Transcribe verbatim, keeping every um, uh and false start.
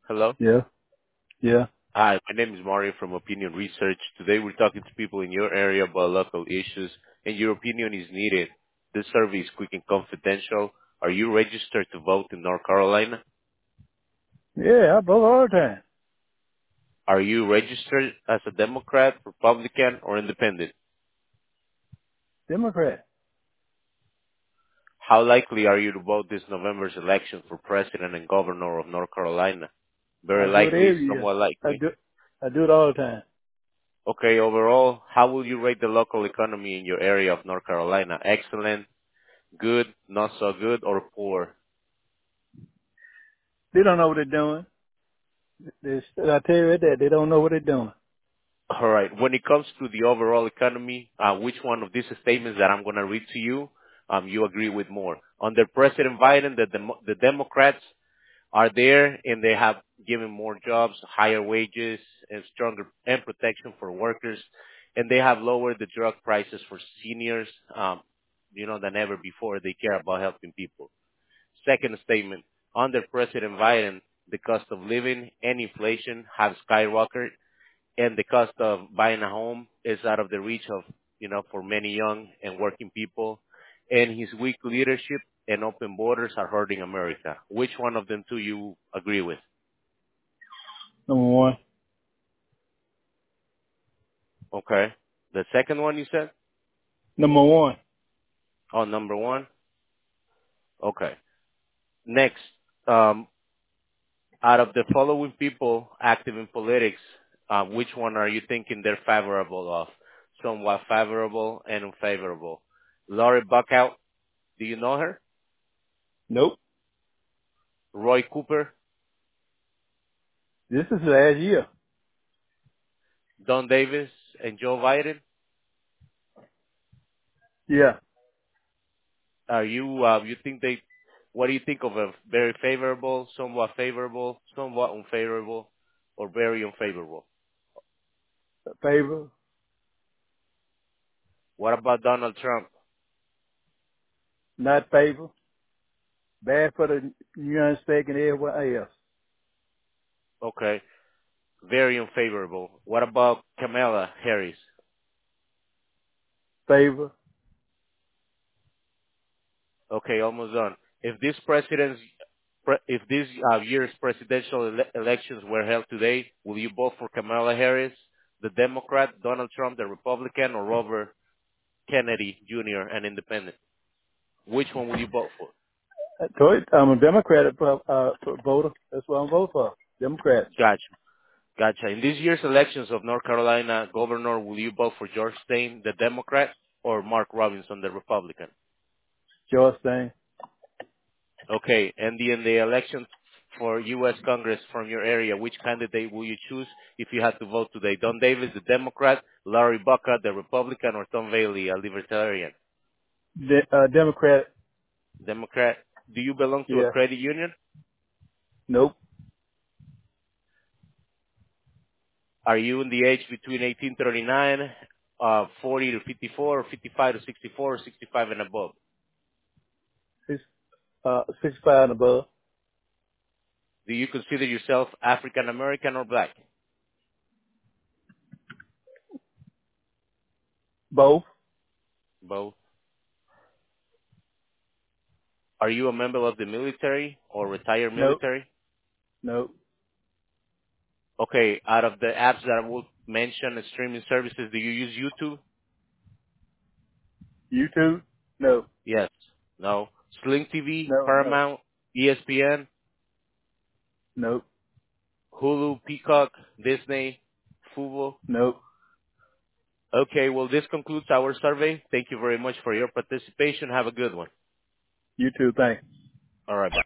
Hello. Yeah, yeah, Hi, my name is Mario from Opinion Research. Today we're talking to people in your area about local issues, and your opinion is needed. This survey is quick and confidential. Are you registered to vote in North Carolina? yeah. I vote all the time. Are you registered as a Democrat, Republican, or Independent? Democrat. How likely are you to vote this November's election for President and Governor of North Carolina? I Very do it likely, every year. somewhat I likely. do. I do it all the time. Okay, overall, how will you rate the local economy in your area of North Carolina? Excellent, good, not so good, or poor? They don't know what they're doing. They, I tell you right there, they don't know what they're doing. All right. When it comes to the overall economy, uh, which one of these statements that I'm going to read to you, um, you agree with more? Under President Biden, the, Demo- the Democrats are there and they have given more jobs, higher wages, and stronger and protection for workers, and they have lowered the drug prices for seniors, um, you know, than ever before. They care about helping people. Second statement, under President Biden, the cost of living and inflation have skyrocketed, and the cost of buying a home is out of the reach of, you know, for many young and working people. And his weak leadership and open borders are hurting America. Which one of them two you agree with? Number one. Okay. The second one you said? Number one. Oh, number one? Okay. Next, um, out of the following people active in politics, uh, which one are you thinking they're favorable of? Somewhat favorable and unfavorable. Lori Buckout, do you know her? Nope. Roy Cooper, This is last year. Don Davis, and Joe Biden. Yeah. Are you, uh, you think they, what do you think of a very favorable, somewhat favorable, somewhat unfavorable, or very unfavorable? Favor. What about Donald Trump? Not favor. Bad for the United States and everyone else. Okay, very unfavorable. What about Kamala Harris? Favor. Okay, almost done. If this president's, pre- if this uh, year's presidential ele- elections were held today, will you vote for Kamala Harris, the Democrat, Donald Trump, the Republican, or Robert Kennedy Junior, an independent? Which one will you vote for? I told you, I'm a Democrat uh, uh, voter. That's what I'm voting for. Democrat. Gotcha. Gotcha. In this year's elections of North Carolina governor, will you vote for George Stain, the Democrat, or Mark Robinson, the Republican? George thing. Okay. And the, in the elections for U S. Congress from your area, which candidate will you choose if you had to vote today? Don Davis, the Democrat, Larry Bucka, the Republican, or Tom Bailey, a Libertarian? De- uh, Democrat. Democrat. Do you belong to a Yeah. credit union? Nope. Are you in the age between eighteen thirty-nine, uh, forty to fifty-four, or fifty-five to sixty-four, or sixty-five and above? Six, uh, sixty-five and above. Do you consider yourself African American or black? Both. Both. Are you a member of the military or retired Nope. military? Nope. Okay, out of the apps that I will mention, the streaming services, do you use YouTube? YouTube? No. Yes. No. Sling T V, No, no. Paramount, E S P N, Nope. Hulu, Peacock, Disney, Fubo? Nope. Okay, well, this concludes our survey. Thank you very much for your participation. Have a good one. YouTube thing. All right, bye.